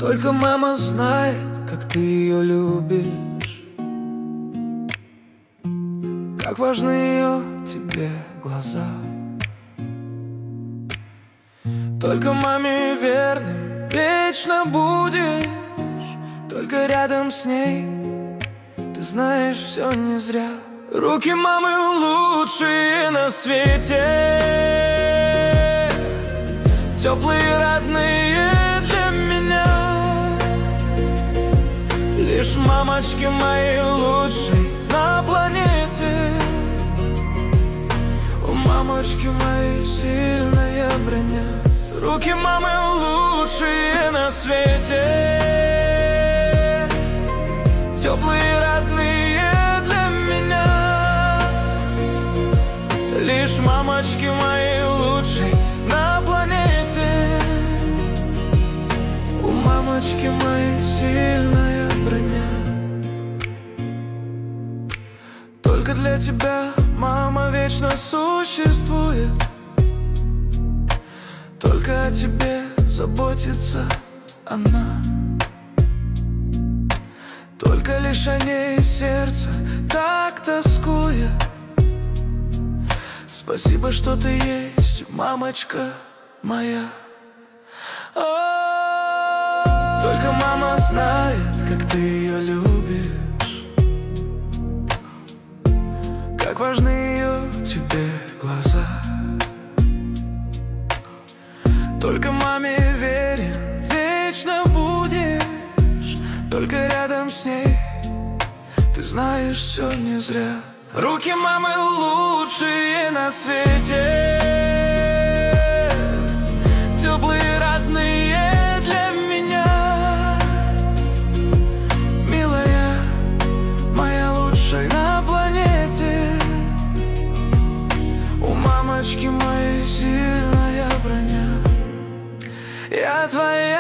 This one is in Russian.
Только мама знает, как ты ее любишь, как важны ее тебе глаза. Только маме верным вечно будешь, только рядом с ней ты знаешь, все не зря. Руки мамы лучшие на свете, теплые, родные для меня. Лишь мамочки мои лучшие на планете. У мамочки моей сильная броня. Руки мамы лучшие на свете, теплые, родные для меня. Лишь мамочки мои лучшие на планете. У мамочки моей сильная броня. Только для тебя мама вечно существует, только о тебе заботится она. Только лишь о ней сердце так тоскует. Спасибо, что ты есть, мамочка моя. Только мама знает, как ты ее любишь, как важны ее тебе глаза. Только маме верен, вечно будешь, только рядом с ней ты знаешь, все не зря. Руки мамы лучшие на свете, теплые, родные для меня. Милая моя лучшая на планете. У мамочки моей сильная броня. Я твоя.